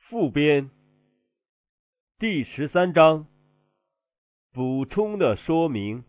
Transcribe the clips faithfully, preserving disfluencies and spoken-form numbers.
附编第十三章补充的说明。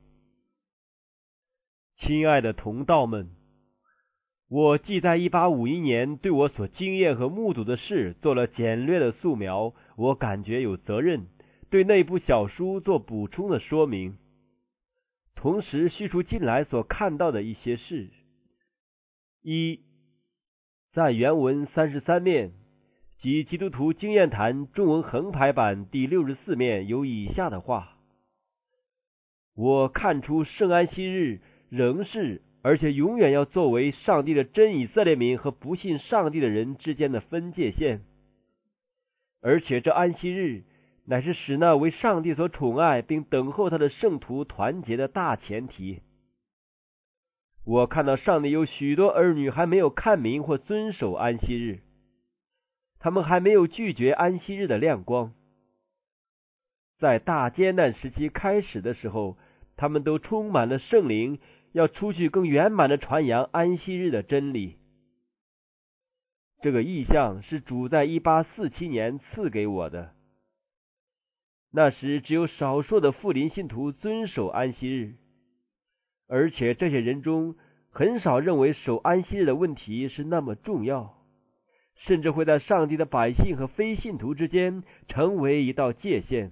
亲爱的同道们，我既在一八五一年对我所经验和目睹的事做了简略的素描，我感觉有责任对那部小书做补充的说明，同时叙述近来所看到的一些事。一，在原文三十三面即基督徒经验谈中文横排版第六十四面有以下的话：我看出圣安息日仍是而且永远要作为上帝的真以色列民和不信上帝的人之间的分界线，而且这安息日乃是使那为上帝所宠爱并等候他的圣徒团结的大前提。我看到上帝有许多儿女还没有看明或遵守安息日，他们还没有拒绝安息日的亮光。在大艰难时期开始的时候，他们都充满了圣灵，要出去更圆满的传扬安息日的真理。这个意象是主在一八四七年赐给我的。那时只有少数的复临信徒遵守安息日，而且这些人中很少认为守安息日的问题是那么重要，甚至会在上帝的百姓和非信徒之间成为一道界限。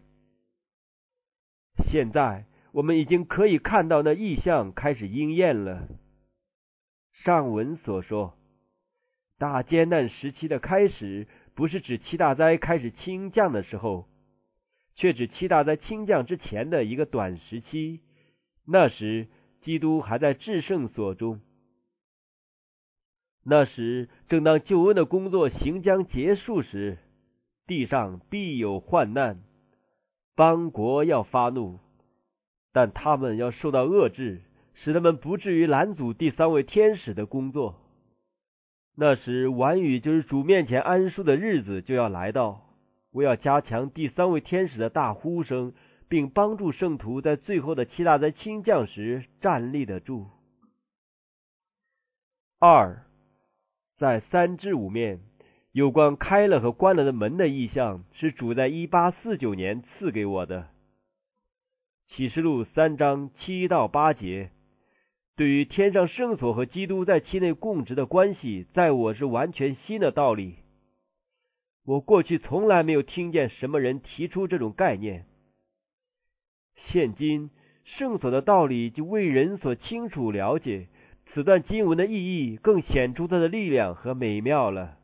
现在我们已经可以看到那意象开始应验了。上文所说，大艰难时期的开始不是指七大灾开始倾降的时候，却指七大灾倾降之前的一个短时期，那时基督还在至圣所中。那时正当救恩的工作行将结束时，地上必有患难，邦国要发怒，但他们要受到遏制，使他们不至于拦阻第三位天使的工作。那时晚雨就是主面前安舒的日子就要来到，我要加强第三位天使的大呼声，并帮助圣徒在最后的七大灾倾降时站立得住。二，在三至五面有关开了和关了的门的意象是主在一八四九年赐给我的。启示录三章七到八节，对于天上圣所和基督在其内供职的关系，在我是完全新的道理。我过去从来没有听见什么人提出这种概念。现今圣所的道理就为人所清楚了解，此段经文的意义更显出它的力量和美妙了。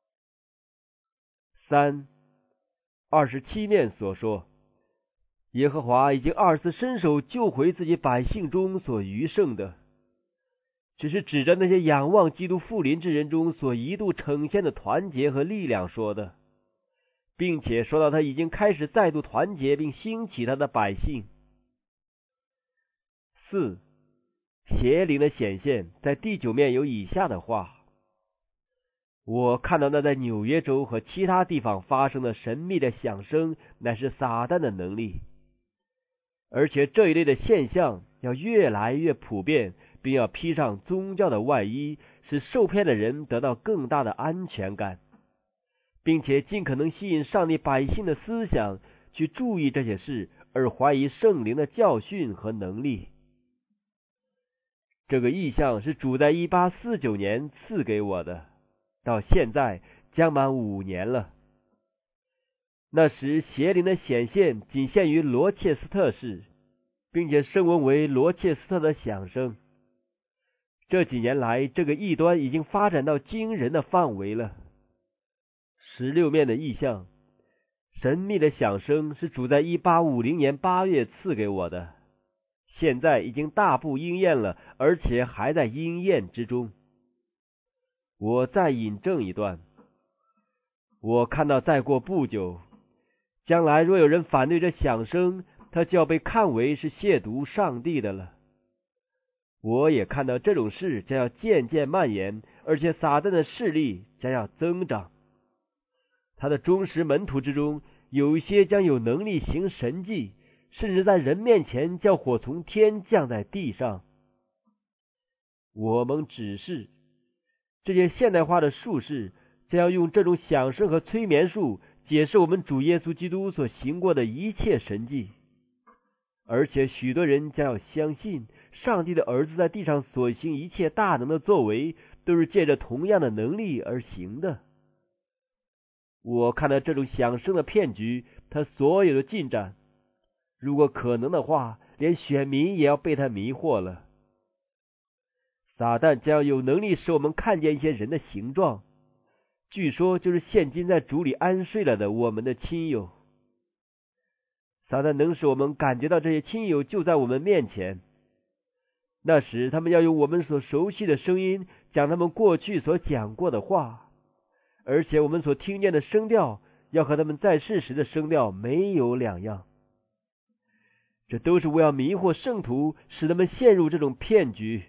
三，二十七面所说，耶和华已经二次伸手救回自己百姓中所余剩的，只是指着那些仰望基督复临之人中所一度呈现的团结和力量说的，并且说到他已经开始再度团结并兴起他的百姓。四，邪灵的显现在第九面有以下的话：我看到那在纽约州和其他地方发生的神秘的响声，乃是撒旦的能力，而且这一类的现象要越来越普遍，并要披上宗教的外衣，使受骗的人得到更大的安全感，并且尽可能吸引上帝百姓的思想去注意这些事，而怀疑圣灵的教训和能力。这个意象是主在一八四九年赐给我的，到现在将满五年了。那时邪灵的显现仅限于罗切斯特市，并且声闻为罗切斯特的响声。这几年来，这个异端已经发展到惊人的范围了。十六面的意象，神秘的响声是主在一八五零年八月赐给我的，现在已经大部应验了，而且还在应验之中。我再引证一段。我看到再过不久，将来若有人反对这响声，他就要被看为是亵渎上帝的了。我也看到这种事将要渐渐蔓延，而且撒旦的势力将要增长。他的忠实门徒之中，有一些将有能力行神迹，甚至在人面前叫火从天降在地上。我们指示这些现代化的术士将要用这种响声和催眠术解释我们主耶稣基督所行过的一切神迹，而且许多人将要相信上帝的儿子在地上所行一切大能的作为都是借着同样的能力而行的。我看到这种响声的骗局，他所有的进展，如果可能的话，连选民也要被他迷惑了。撒旦将有能力使我们看见一些人的形状，据说就是现今在主里安睡了的我们的亲友。撒旦能使我们感觉到这些亲友就在我们面前，那时他们要用我们所熟悉的声音讲他们过去所讲过的话，而且我们所听见的声调要和他们在世时的声调没有两样。这都是为要迷惑圣徒，使他们陷入这种骗局。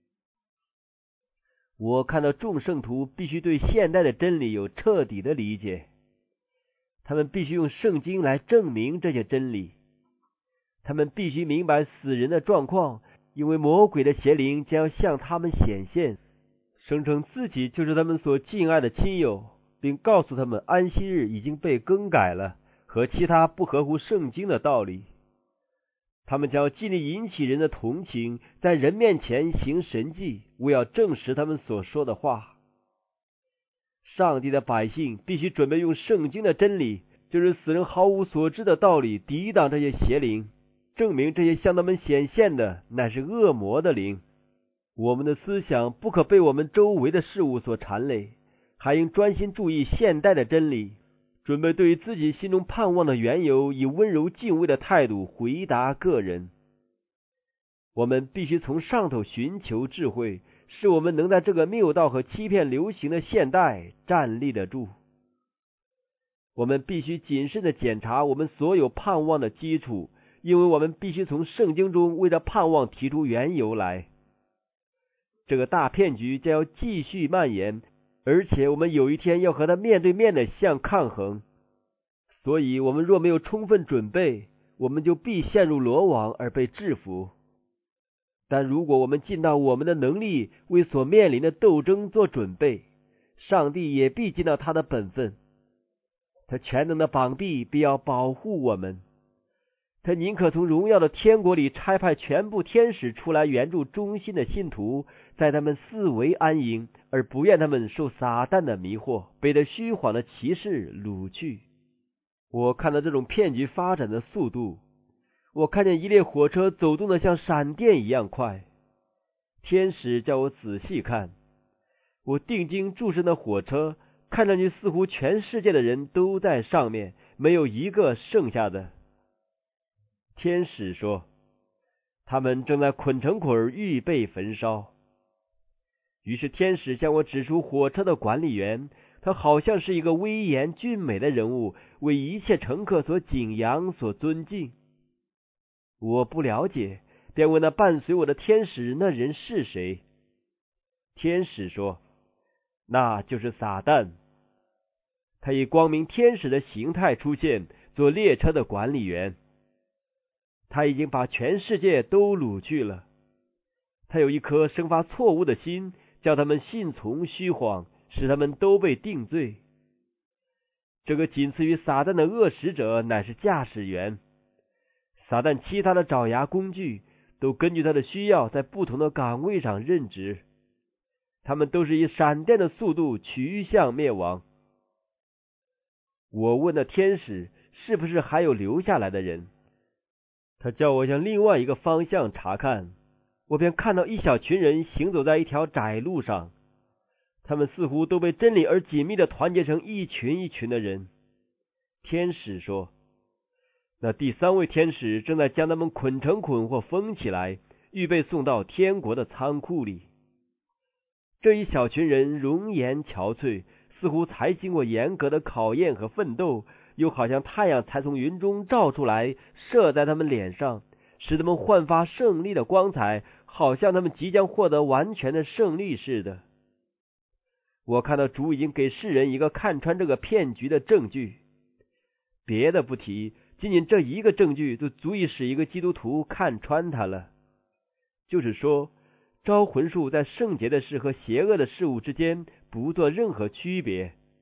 我看到众圣徒必须对现代的真理有彻底的理解，他们必须用圣经来证明这些真理，他们必须明白死人的状况，因为魔鬼的邪灵将要向他们显现，声称自己就是他们所敬爱的亲友，并告诉他们安息日已经被更改了和其他不合乎圣经的道理。他们将尽力引起人的同情，在人面前行神迹，为要证实他们所说的话。上帝的百姓必须准备用圣经的真理，就是死人毫无所知的道理，抵挡这些邪灵，证明这些向他们显现的乃是恶魔的灵。我们的思想不可被我们周围的事物所缠累，还应专心注意现代的真理，准备对于自己心中盼望的缘由，以温柔敬畏的态度回答个人。我们必须从上头寻求智慧，使我们能在这个谬道和欺骗流行的现代站立得住。我们必须谨慎地检查我们所有盼望的基础，因为我们必须从圣经中为这盼望提出缘由来。这个大骗局将要继续蔓延，而且我们有一天要和他面对面的相抗衡，所以我们若没有充分准备，我们就必陷入罗网而被制服。但如果我们尽到我们的能力为所面临的斗争做准备，上帝也必尽到他的本分。他全能的膀臂必要保护我们，他宁可从荣耀的天国里差派全部天使出来援助忠心的信徒，在他们四围安营，而不愿他们受撒旦的迷惑，被这虚谎的骑士掳去。我看到这种骗局发展的速度，我看见一列火车走动的像闪电一样快。天使叫我仔细看，我定睛注视那火车，看上去似乎全世界的人都在上面，没有一个剩下的。天使说，他们正在捆成捆预备焚烧。于是天使向我指出火车的管理员，他好像是一个威严俊美的人物，为一切乘客所敬仰所尊敬。我不了解，便问那伴随我的天使，那人是谁？天使说，那就是撒旦。他以光明天使的形态出现，做列车的管理员。他已经把全世界都掳去了。他有一颗生发错误的心，叫他们信从虚谎，使他们都被定罪。这个仅次于撒旦的恶使者乃是驾驶员。撒旦其他的爪牙工具都根据他的需要在不同的岗位上任职，他们都是以闪电的速度趋向灭亡。我问那天使是不是还有留下来的人，他叫我向另外一个方向查看，我便看到一小群人行走在一条窄路上，他们似乎都被真理而紧密地团结成一群一群的人。天使说，那第三位天使正在将他们捆成捆或封起来，预备送到天国的仓库里。这一小群人容颜憔悴，似乎才经过严格的考验和奋斗，又好像太阳才从云中照出来，射在他们脸上，使他们焕发胜利的光彩，好像他们即将获得完全的胜利似的。我看到主已经给世人一个看穿这个骗局的证据，别的不提，仅仅这一个证据就足以使一个基督徒看穿它了。就是说，招魂术在圣洁的事和邪恶的事物之间不做任何区别，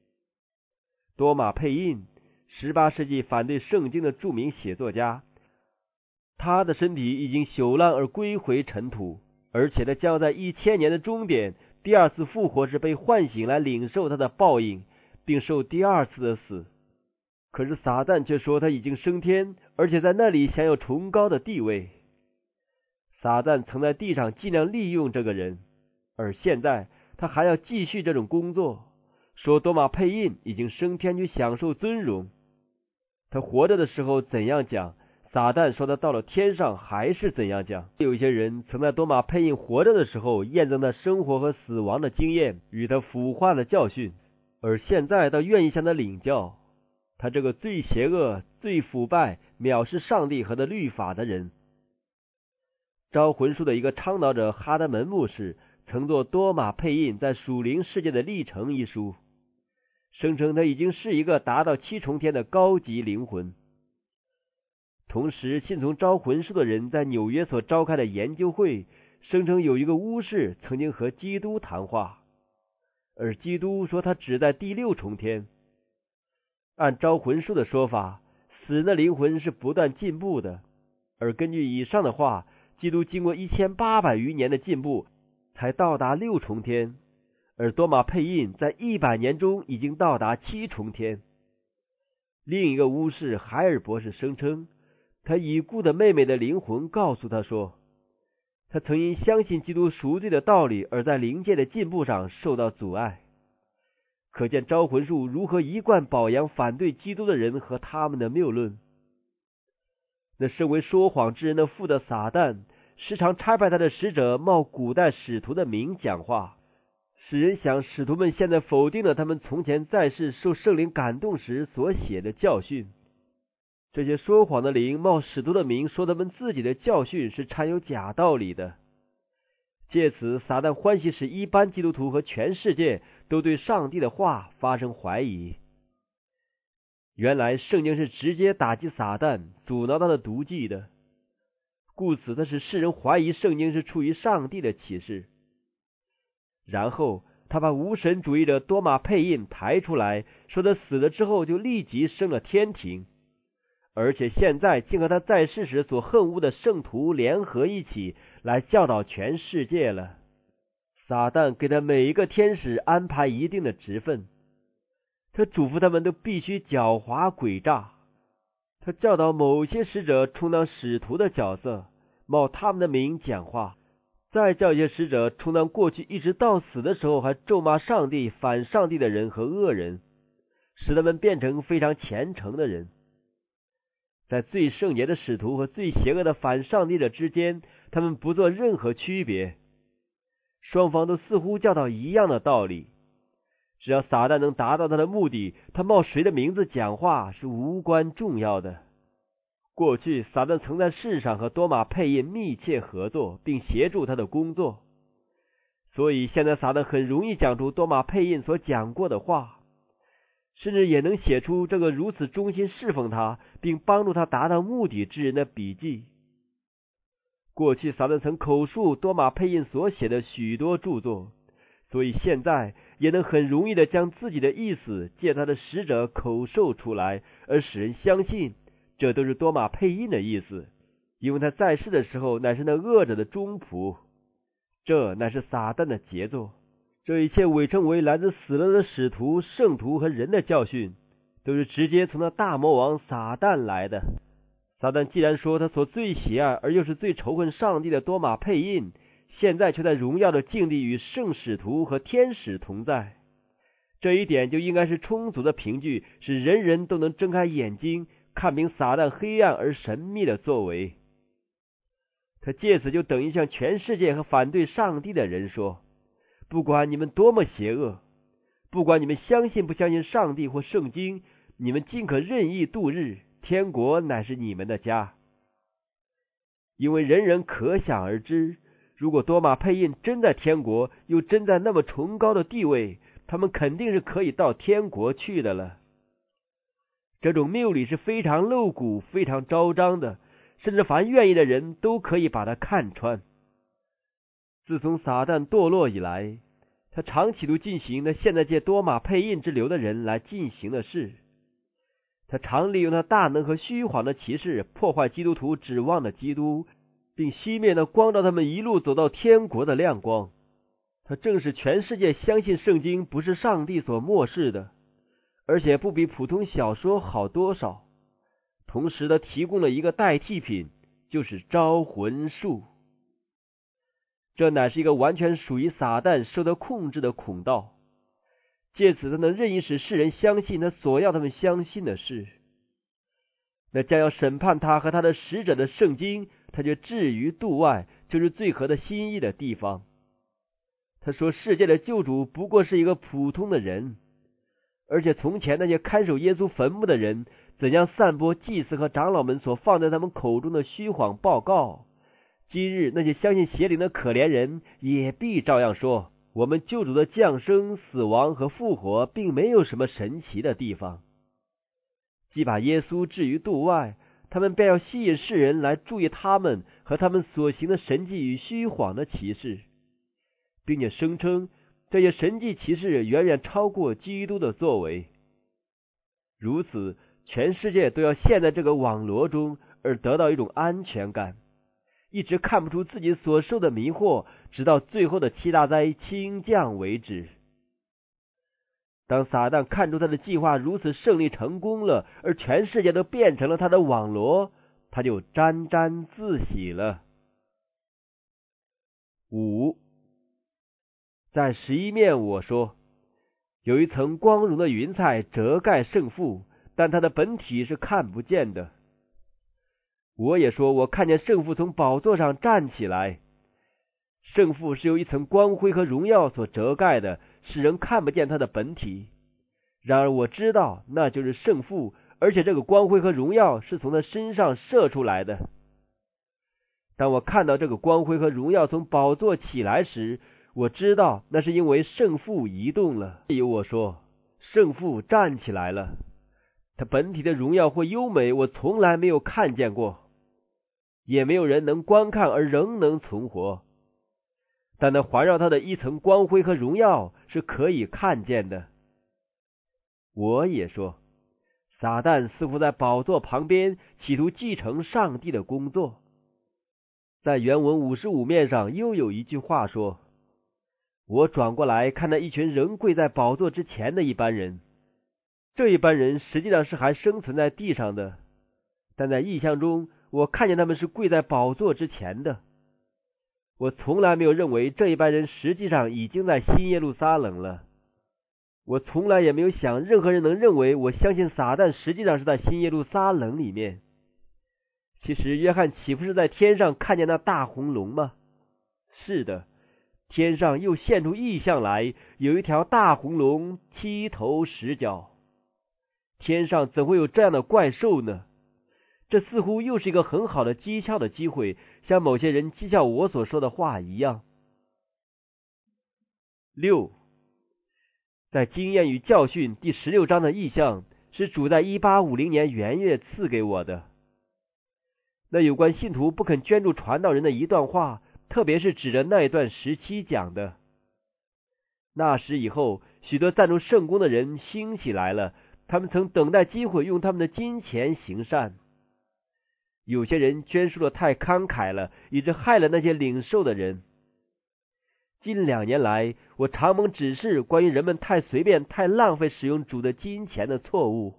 多马佩印，十八世纪反对圣经的著名写作家，他的身体已经朽烂而归回尘土，而且他将在一千年的终点第二次复活时被唤醒来领受他的报应，并受第二次的死。可是撒旦却说他已经升天，而且在那里享有崇高的地位。撒旦曾在地上尽量利用这个人，而现在他还要继续这种工作，说多马佩印已经升天去享受尊荣。他活着的时候怎样讲，撒旦说他到了天上还是怎样讲。有一些人曾在多马佩印活着的时候验证他生活和死亡的经验与他腐化的教训，而现在倒愿意向他领教。他这个最邪恶、最腐败、藐视上帝和他律法的人。招魂术的一个倡导者哈德门牧师曾作《多马佩印在属灵世界的历程》一书，声称他已经是一个达到七重天的高级灵魂。同时，信从招魂术的人在纽约所召开的研究会声称有一个巫师曾经和基督谈话，而基督说他只在第六重天。按招魂术的说法，死人的灵魂是不断进步的，而根据以上的话，基督经过一千八百余年的进步才到达六重天，而多马佩印在一百年中已经到达七重天。另一个巫师海尔博士声称，他已故的妹妹的灵魂告诉他说，他曾因相信基督赎罪的道理而在灵界的进步上受到阻碍。可见招魂术如何一贯保扬反对基督的人和他们的谬论。那身为说谎之人的父的撒旦，时常差派他的使者冒古代使徒的名讲话，使人想使徒们现在否定了他们从前在世受圣灵感动时所写的教训。这些说谎的灵冒使徒的名说他们自己的教训是掺有假道理的，借此撒旦欢喜使一般基督徒和全世界都对上帝的话发生怀疑。原来圣经是直接打击撒旦，阻挠他的毒计的，故此他使世人怀疑圣经是出于上帝的启示。然后他把无神主义的多马佩印抬出来，说他死了之后就立即升了天庭，而且现在竟和他在世时所恨恶的圣徒联合一起来教导全世界了。撒旦给他每一个天使安排一定的职分，他嘱咐他们都必须狡猾诡诈。他教导某些使者充当使徒的角色，冒他们的名讲话，再叫一些使者充当过去一直到死的时候还咒骂上帝、反上帝的人和恶人，使他们变成非常虔诚的人。在最圣洁的使徒和最邪恶的反上帝者之间，他们不做任何区别，双方都似乎教导一样的道理。只要撒旦能达到他的目的，他冒谁的名字讲话是无关重要的。过去撒旦曾在世上和多马佩印密切合作，并协助他的工作，所以现在撒旦很容易讲出多马佩印所讲过的话，甚至也能写出这个如此忠心侍奉他并帮助他达到目的之人的笔记。过去撒旦曾口述多马佩印所写的许多著作，所以现在也能很容易的将自己的意思借他的使者口授出来，而使人相信这都是多马佩印的意思，因为他在世的时候乃是那恶者的忠仆。这乃是撒旦的杰作。这一切伪称为来自死了的使徒、圣徒和人的教训，都是直接从那大魔王撒旦来的。撒旦既然说他所最喜爱而又是最仇恨上帝的多马佩印，现在却在荣耀的境地与圣使徒和天使同在，这一点就应该是充足的凭据，使人人都能睁开眼睛看明撒旦黑暗而神秘的作为。他借此就等于向全世界和反对上帝的人说，不管你们多么邪恶，不管你们相信不相信上帝或圣经，你们尽可任意度日，天国乃是你们的家。因为人人可想而知，如果多马佩印真在天国，又真在那么崇高的地位，他们肯定是可以到天国去的了。这种谬理是非常露骨、非常昭彰的，甚至凡愿意的人都可以把它看穿。自从撒旦堕落以来， 他常企图进行那现在借多马配印之流的人来进行的事。他常利用他大能和虚谎的骑士破坏基督徒指望的基督，并熄灭那光照他们一路走到天国的亮光。他正是全世界相信圣经不是上帝所漠视的，而且不比普通小说好多少。同时他提供了一个代替品，就是招魂术。这乃是一个完全属于撒旦受到控制的孔道，借此他能任意使世人相信他所要他们相信的事。那将要审判他和他的使者的圣经，他却置于度外，就是最合他心意的地方。他说世界的救主不过是一个普通的人，而且从前那些看守耶稣坟墓的人怎样散播祭司和长老们所放在他们口中的虚谎报告，今日那些相信邪灵的可怜人也必照样说，我们救主的降生、死亡和复活并没有什么神奇的地方。既把耶稣置于度外，他们便要吸引世人来注意他们和他们所行的神迹与虚谎的奇事，并且声称这些神迹奇事远远超过基督的作为。如此，全世界都要陷在这个网罗中，而得到一种安全感，一直看不出自己所受的迷惑，直到最后的七大灾倾降为止。当撒旦看出他的计划如此胜利成功了，而全世界都变成了他的网罗，他就沾沾自喜了。五，在十一面我说，有一层光荣的云彩遮盖圣父，但它的本体是看不见的。我也说，我看见圣父从宝座上站起来，圣父是由一层光辉和荣耀所遮盖的，使人看不见他的本体。然而我知道那就是圣父，而且这个光辉和荣耀是从他身上射出来的。当我看到这个光辉和荣耀从宝座起来时，我知道那是因为圣父移动了。我说，圣父站起来了，他本体的荣耀或优美我从来没有看见过，也没有人能观看而仍能存活，但那环绕他的一层光辉和荣耀是可以看见的。我也说，撒旦似乎在宝座旁边企图继承上帝的工作。在原文五十五面上又有一句话说，我转过来看到一群人跪在宝座之前的一般人，这一般人实际上是还生存在地上的，但在异象中我看见他们是跪在宝座之前的。我从来没有认为这一般人实际上已经在新耶路撒冷了，我从来也没有想任何人能认为我相信撒旦实际上是在新耶路撒冷里面。其实约翰岂不是在天上看见那大红龙吗？是的，天上又现出异象来，有一条大红龙，七头十角。天上怎会有这样的怪兽呢？这似乎又是一个很好的讥诮的机会，像某些人讥诮我所说的话一样。六，在经验与教训第十六章的异象是主在一八五零年元月赐给我的。那有关信徒不肯捐助传道人的一段话，特别是指着那一段时期讲的。那时以后，许多赞助圣工的人兴起来了，他们曾等待机会用他们的金钱行善。有些人捐书的太慷慨了，以致害了那些领受的人。近两年来，我常蒙指示关于人们太随便、太浪费使用主的金钱的错误。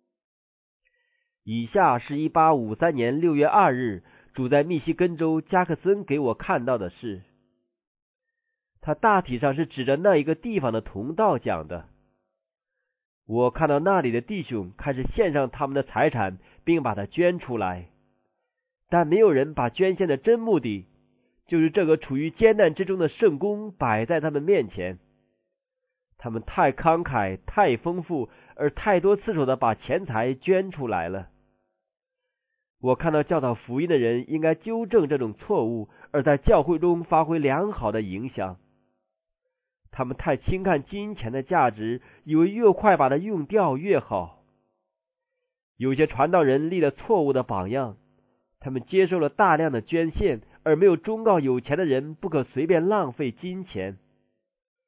以下是一八五三年六月二日主在密西根州加克森给我看到的事。他大体上是指着那一个地方的同道讲的。我看到那里的弟兄开始献上他们的财产，并把它捐出来，但没有人把捐献的真目的，就是这个处于艰难之中的圣工摆在他们面前。他们太慷慨、太丰富，而太多次数的把钱财捐出来了。我看到教导福音的人应该纠正这种错误，而在教会中发挥良好的影响。他们太轻看金钱的价值，以为越快把它用掉越好。有些传道人立了错误的榜样，他们接受了大量的捐献，而没有忠告有钱的人不可随便浪费金钱。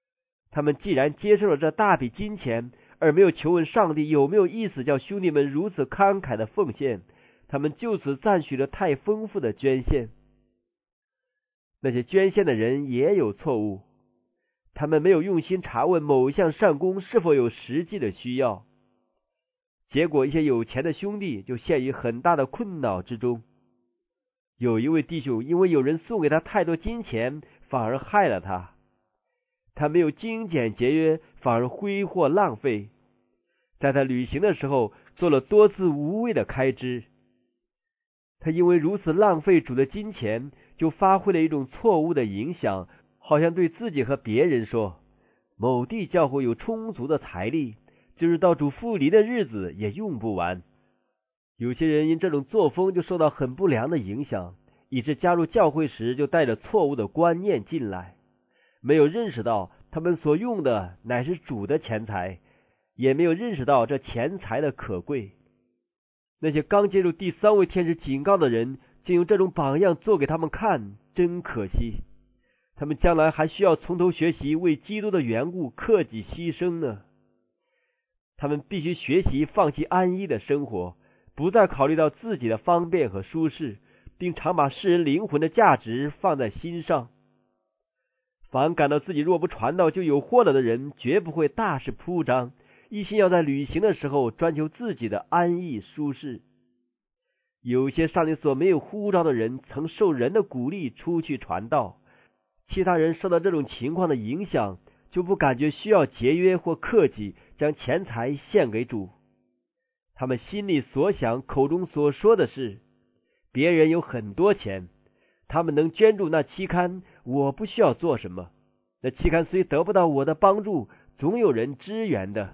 他们既然接受了这大笔金钱，而没有求问上帝有没有意思叫兄弟们如此慷慨的奉献，他们就此赞许了太丰富的捐献。那些捐献的人也有错误，他们没有用心查问某一项善功是否有实际的需要，结果一些有钱的兄弟就陷于很大的困扰之中。有一位弟兄因为有人送给他太多金钱，反而害了他。他没有精简节约，反而挥霍浪费，在他旅行的时候做了多次无谓的开支。他因为如此浪费主的金钱，就发挥了一种错误的影响，好像对自己和别人说，某地教会有充足的财力，就是到主复临的日子也用不完。有些人因这种作风就受到很不良的影响，以致加入教会时就带着错误的观念进来，没有认识到他们所用的乃是主的钱财，也没有认识到这钱财的可贵。那些刚接入第三位天使警告的人，竟用这种榜样做给他们看，真可惜。他们将来还需要从头学习为基督的缘故克己牺牲呢。他们必须学习放弃安逸的生活，不再考虑到自己的方便和舒适，并常把世人灵魂的价值放在心上。凡感到自己若不传道就有祸了的人，绝不会大肆铺张，一心要在旅行的时候专求自己的安逸舒适。有些上帝所没有呼召的人，曾受人的鼓励出去传道，其他人受到这种情况的影响，就不感觉需要节约或克己，将钱财献给主。他们心里所想，口中所说的是，别人有很多钱，他们能捐助那期刊，我不需要做什么。那期刊虽得不到我的帮助，总有人支援的。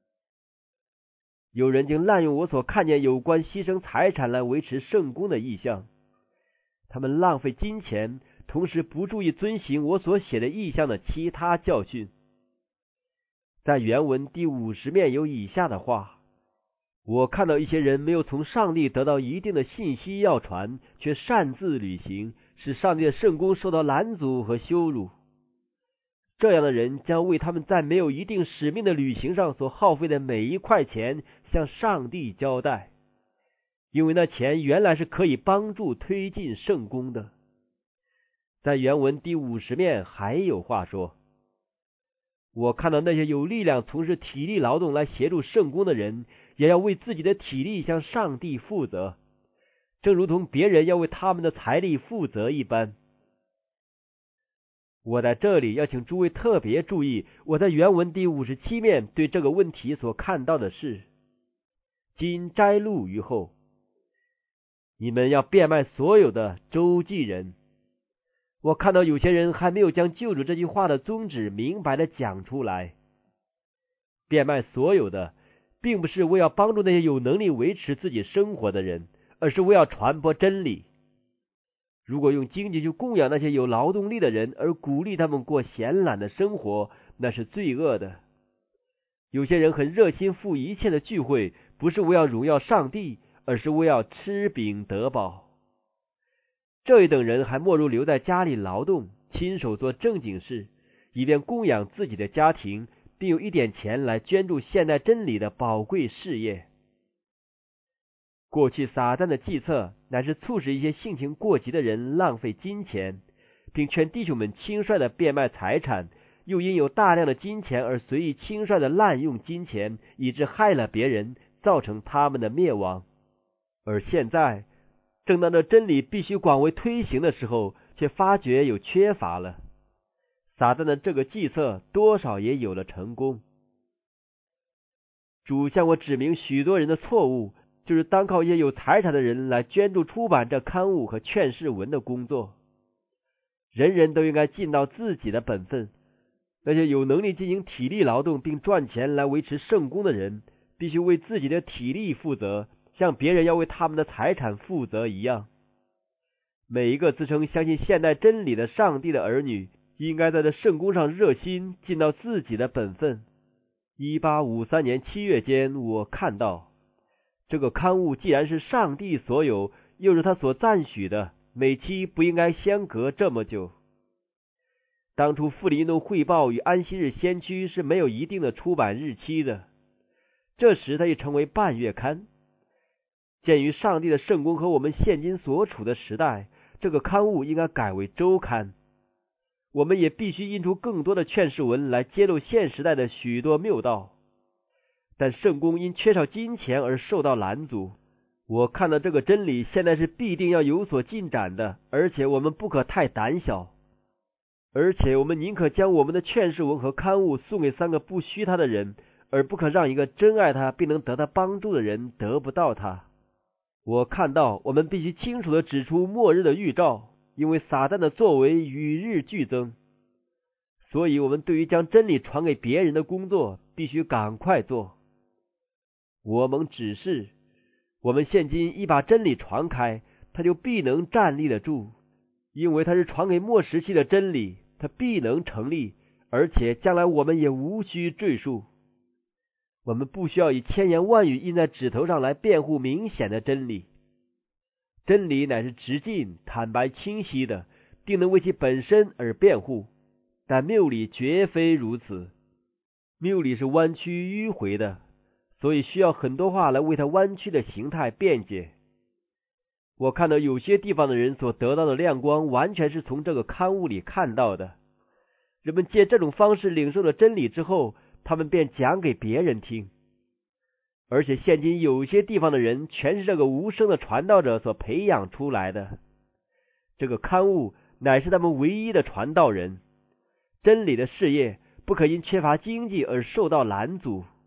有人竟滥用我所看见有关牺牲财产来维持圣功的意象，他们浪费金钱，同时不注意遵行我所写的意象的其他教训。在原文第五十面有以下的话，我看到一些人没有从上帝得到一定的信息要传，却擅自履行，使上帝的圣功受到拦阻和羞辱。这样的人将为他们在没有一定使命的旅行上所耗费的每一块钱向上帝交代，因为那钱原来是可以帮助推进圣功的。在原文第五十面还有话说，我看到那些有力量从事体力劳动来协助圣功的人，也要为自己的体力向上帝负责，正如同别人要为他们的财力负责一般。我在这里要请诸位特别注意，我在原文第五十七面对这个问题所看到的是，今摘录于后，你们要变卖所有的，周济人。我看到有些人还没有将救主这句话的宗旨明白的讲出来。变卖所有的，并不是为要帮助那些有能力维持自己生活的人，而是为要传播真理。如果用经济去供养那些有劳动力的人，而鼓励他们过闲懒的生活，那是罪恶的。有些人很热心付一切的聚会，不是为要荣耀上帝，而是为要吃饼得饱。这一等人还莫如留在家里劳动，亲手做正经事，以便供养自己的家庭，并有一点钱来捐助现代真理的宝贵事业。过去撒旦的计策乃是促使一些性情过急的人浪费金钱，并劝弟兄们轻率的变卖财产，又因有大量的金钱而随意轻率的滥用金钱，以致害了别人，造成他们的灭亡。而现在正当这真理必须广为推行的时候，却发觉有缺乏了。撒旦的这个计策多少也有了成功。主向我指明许多人的错误，就是单靠一些有财产的人来捐助出版这刊物和劝世文的工作。人人都应该尽到自己的本分。那些有能力进行体力劳动并赚钱来维持圣功的人，必须为自己的体力负责，像别人要为他们的财产负责一样。每一个自称相信现代真理的上帝的儿女，应该在这圣功上热心，尽到自己的本分。一八五三年七月间，我看到这个刊物既然是上帝所有，又是他所赞许的，每期不应该相隔这么久。 当初复临运动汇报与安息日先驱是没有一定的出版日期的，这时它已成为半月刊。鉴于上帝的圣功和我们现今所处的时代，这个刊物应该改为周刊。我们也必须印出更多的劝世文来揭露现时代的许多谬道。但圣功因缺少金钱而受到拦阻。我看到这个真理现在是必定要有所进展的，而且我们不可太胆小。而且我们宁可将我们的劝世文和刊物送给三个不虚他的人，而不可让一个真爱他并能得他帮助的人得不到他。我看到我们必须清楚地指出末日的预兆，因为撒旦的作为与日俱增。所以我们对于将真理传给别人的工作必须赶快做。我们指示，我们现今一把真理传开，它就必能站立得住，因为它是传给末时期的真理，它必能成立，而且将来我们也无需赘述。我们不需要以千言万语印在指头上来辩护明显的真理。真理乃是直径、坦白、清晰的，定能为其本身而辩护。但谬理绝非如此，谬理是弯曲迂回的，所以需要很多话来为它弯曲的形态辩解。我看到有些地方的人所得到的亮光，完全是从这个刊物里看到的。人们借这种方式领受了真理之后，他们便讲给别人听。而且现今有些地方的人全是这个无声的传道者所培养出来的。这个刊物乃是他们唯一的传道人。真理的事业不可因缺乏经济而受到拦阻。